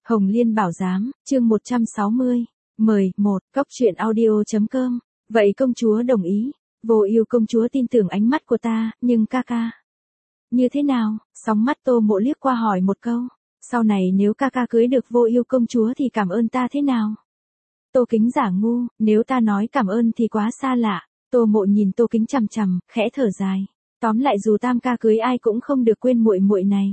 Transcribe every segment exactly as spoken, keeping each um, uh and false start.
Hồng Liên Bảo Giám, chương một trăm sáu mươi. Mời, một, Cóc truyện audio.com. Vậy công chúa đồng ý. Vô Ưu công chúa tin tưởng ánh mắt của ta, nhưng ca ca. Như thế nào? Sóng mắt Tô Mộ liếc qua hỏi một câu. Sau này nếu ca ca cưới được Vô Ưu công chúa thì cảm ơn ta thế nào? Tô Kính giả ngu, nếu ta nói cảm ơn thì quá xa lạ. Tô Mộ nhìn Tô Kính chằm chằm, khẽ thở dài. Tóm lại dù tam ca cưới ai cũng không được quên muội muội này.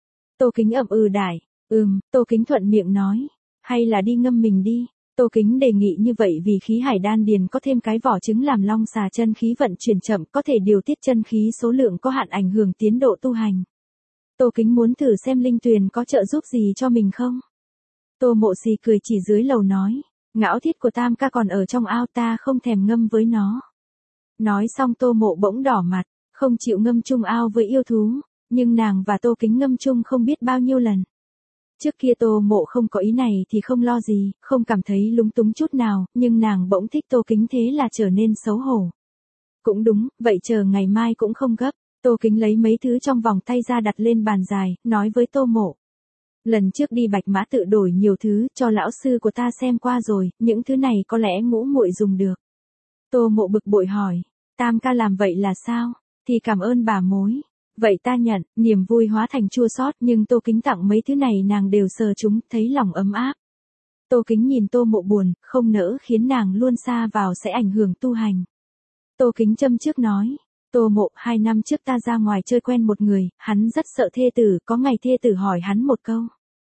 Tô Kính ậm ừ đại. Ừm, Tô Kính thuận miệng nói. Hay là đi ngâm mình đi. Tô Kính đề nghị như vậy vì khí hải đan điền có thêm cái vỏ trứng làm long xà chân khí vận chuyển chậm, có thể điều tiết chân khí số lượng có hạn ảnh hưởng tiến độ tu hành. Tô Kính muốn thử xem linh tuyền có trợ giúp gì cho mình không? Tô Mộ xì cười chỉ dưới lầu nói. Ngão thiết của tam ca còn ở trong ao, ta không thèm ngâm với nó. Nói xong Tô Mộ bỗng đỏ mặt, không chịu ngâm chung ao với yêu thú, nhưng nàng và Tô Kính ngâm chung không biết bao nhiêu lần. Trước kia Tô Mộ không có ý này thì không lo gì, không cảm thấy lúng túng chút nào, nhưng nàng bỗng thích Tô Kính thế là trở nên xấu hổ. Cũng đúng, vậy chờ ngày mai cũng không gấp. Tô Kính lấy mấy thứ trong vòng tay ra đặt lên bàn dài, nói với Tô Mộ. Lần trước đi Bạch Mã tự đổi nhiều thứ, cho lão sư của ta xem qua rồi, những thứ này có lẽ ngũ muội dùng được. Tô Mộ bực bội hỏi, tam ca làm vậy là sao? Thì cảm ơn bà mối. Vậy ta nhận, niềm vui hóa thành chua xót, nhưng Tô Kính tặng mấy thứ này nàng đều sờ chúng, thấy lòng ấm áp. Tô Kính nhìn Tô Mộ buồn, không nỡ khiến nàng luôn xa vào sẽ ảnh hưởng tu hành. Tô Kính châm trước nói, Tô Mộ, hai năm trước ta ra ngoài chơi quen một người, hắn rất sợ thê tử, có ngày thê tử hỏi hắn một câu.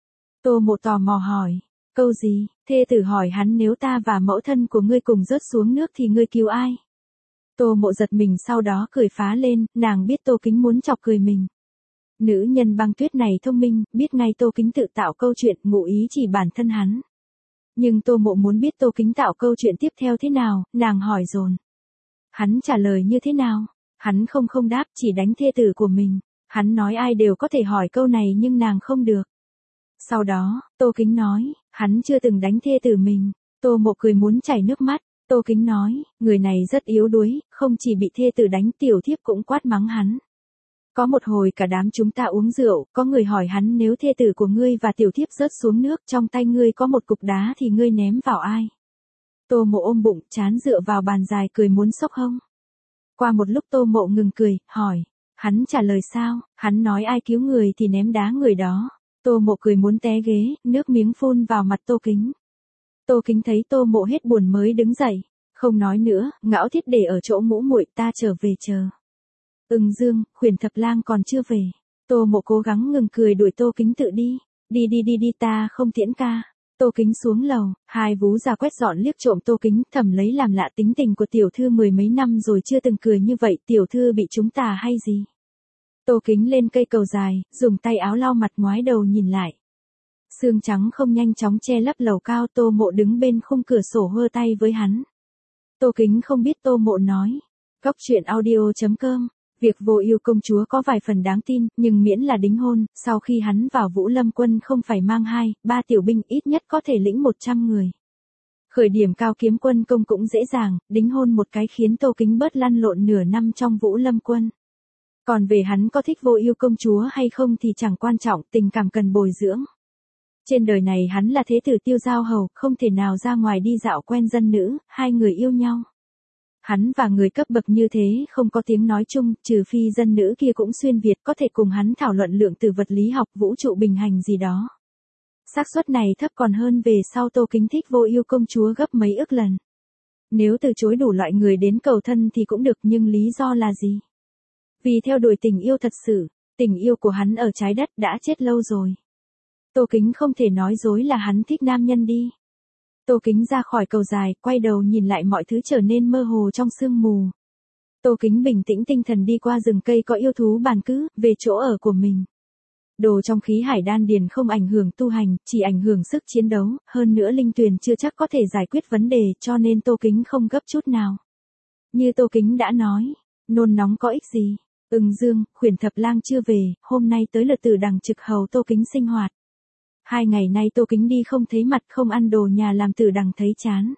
Tô Mộ tò mò hỏi, câu gì? Thê tử hỏi hắn nếu ta và mẫu thân của ngươi cùng rớt xuống nước thì ngươi cứu ai? Tô Mộ giật mình sau đó cười phá lên, nàng biết Tô Kính muốn chọc cười mình. Nữ nhân băng tuyết này thông minh, biết ngay Tô Kính tự tạo câu chuyện, ngụ ý chỉ bản thân hắn. Nhưng Tô Mộ muốn biết Tô Kính tạo câu chuyện tiếp theo thế nào, nàng hỏi dồn. Hắn trả lời như thế nào? Hắn không không đáp, chỉ đánh thê tử của mình. Hắn nói ai đều có thể hỏi câu này nhưng nàng không được. Sau đó, Tô Kính nói, hắn chưa từng đánh thê tử mình. Tô Mộ cười muốn chảy nước mắt. Tô Kính nói, người này rất yếu đuối, không chỉ bị thê tử đánh, tiểu thiếp cũng quát mắng hắn. Có một hồi cả đám chúng ta uống rượu, có người hỏi hắn nếu thê tử của ngươi và tiểu thiếp rớt xuống nước, trong tay ngươi có một cục đá thì ngươi ném vào ai? Tô Mộ ôm bụng, chán dựa vào bàn dài cười muốn sốc hông. Qua một lúc Tô Mộ ngừng cười, hỏi, hắn trả lời sao? Hắn nói ai cứu người thì ném đá người đó. Tô Mộ cười muốn té ghế, nước miếng phun vào mặt Tô Kính. Tô Kính thấy Tô Mộ hết buồn mới đứng dậy, không nói nữa, ngão thiết để ở chỗ ngũ muội, ta trở về chờ. Ưng Dương, Khuyển Thập Lang còn chưa về. Tô Mộ cố gắng ngừng cười đuổi Tô Kính tự đi, đi đi đi đi ta không tiễn ca. Tô Kính xuống lầu, hai vú già quét dọn liếc trộm Tô Kính, thầm lấy làm lạ tính tình của tiểu thư mười mấy năm rồi chưa từng cười như vậy, tiểu thư bị chúng tà hay gì? Tô Kính lên cây cầu dài, dùng tay áo lau mặt ngoái đầu nhìn lại. Sương trắng không nhanh chóng che lấp lầu cao, Tô Mộ đứng bên khung cửa sổ hơ tay với hắn. Tô Kính không biết Tô Mộ nói. Cóc truyện audio.com. Việc Vô Ưu công chúa có vài phần đáng tin, nhưng miễn là đính hôn, sau khi hắn vào Vũ Lâm quân không phải mang hai, ba tiểu binh, ít nhất có thể lĩnh một trăm người. Khởi điểm cao kiếm quân công cũng dễ dàng, đính hôn một cái khiến Tô Kính bớt lăn lộn nửa năm trong Vũ Lâm quân. Còn về hắn có thích Vô Ưu công chúa hay không thì chẳng quan trọng, tình cảm cần bồi dưỡng. Trên đời này hắn là thế tử Tiêu Giao Hầu, không thể nào ra ngoài đi dạo quen dân nữ, hai người yêu nhau. Hắn và người cấp bậc như thế không có tiếng nói chung, trừ phi dân nữ kia cũng xuyên Việt có thể cùng hắn thảo luận lượng tử vật lý học, vũ trụ bình hành gì đó. Xác suất này thấp còn hơn về sau Tô Kính thích Vô Ưu công chúa gấp mấy ức lần. Nếu từ chối đủ loại người đến cầu thân thì cũng được, nhưng lý do là gì? Vì theo đuổi tình yêu thật sự, tình yêu của hắn ở trái đất đã chết lâu rồi. Tô Kính không thể nói dối là hắn thích nam nhân đi. Tô Kính ra khỏi cầu dài, quay đầu nhìn lại mọi thứ trở nên mơ hồ trong sương mù. Tô Kính bình tĩnh tinh thần đi qua rừng cây có yêu thú bàn cư, về chỗ ở của mình. Đồ trong khí hải đan điền không ảnh hưởng tu hành, chỉ ảnh hưởng sức chiến đấu, hơn nữa linh tuyền chưa chắc có thể giải quyết vấn đề, cho nên Tô Kính không gấp chút nào. Như Tô Kính đã nói, nôn nóng có ích gì? Ưng Dương, Khuyển Thập Lang chưa về, hôm nay tới lượt Tử Đằng trực hầu Tô Kính sinh hoạt. Hai ngày nay Tô Kính đi không thấy mặt, không ăn đồ nhà làm Tử Đằng thấy chán.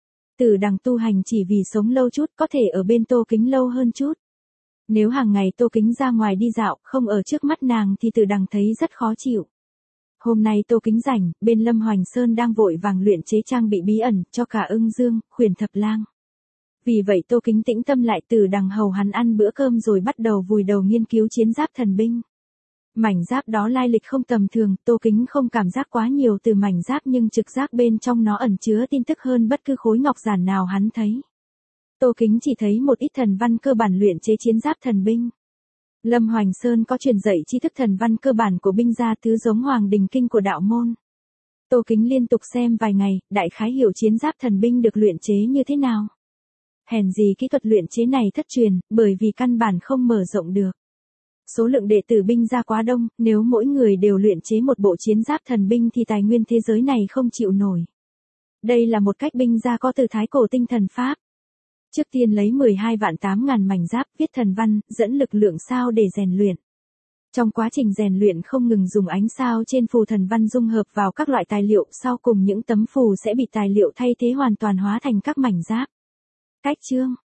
Tử Đằng tu hành chỉ vì sống lâu chút, có thể ở bên Tô Kính lâu hơn chút. Nếu hàng ngày Tô Kính ra ngoài đi dạo, không ở trước mắt nàng thì Tử Đằng thấy rất khó chịu. Hôm nay Tô Kính rảnh, bên Lâm Hoành Sơn đang vội vàng luyện chế trang bị bí ẩn cho cả Ưng Dương, Huyền Thập Lang. Vì vậy Tô Kính tĩnh tâm lại từ đằng hầu hắn ăn bữa cơm rồi bắt đầu vùi đầu nghiên cứu chiến giáp thần binh. Mảnh giáp đó lai lịch không tầm thường, Tô Kính không cảm giác quá nhiều từ mảnh giáp nhưng trực giác bên trong nó ẩn chứa tin tức hơn bất cứ khối ngọc giản nào hắn thấy. Tô Kính chỉ thấy một ít thần văn cơ bản luyện chế chiến giáp thần binh. Lâm Hoành Sơn có truyền dạy tri thức thần văn cơ bản của binh gia thứ giống Hoàng Đình Kinh của đạo môn. Tô Kính liên tục xem vài ngày, đại khái hiểu chiến giáp thần binh được luyện chế như thế nào. Hèn gì kỹ thuật luyện chế này thất truyền, bởi vì căn bản không mở rộng được. Số lượng đệ tử binh gia quá đông, nếu mỗi người đều luyện chế một bộ chiến giáp thần binh thì tài nguyên thế giới này không chịu nổi. Đây là một cách binh gia có từ thái cổ tinh thần pháp. Trước tiên lấy mười hai vạn tám ngàn mảnh giáp, viết thần văn, dẫn lực lượng sao để rèn luyện. Trong quá trình rèn luyện không ngừng dùng ánh sao trên phù thần văn dung hợp vào các loại tài liệu, sau cùng những tấm phù sẽ bị tài liệu thay thế hoàn toàn hóa thành các mảnh giáp. Cách chương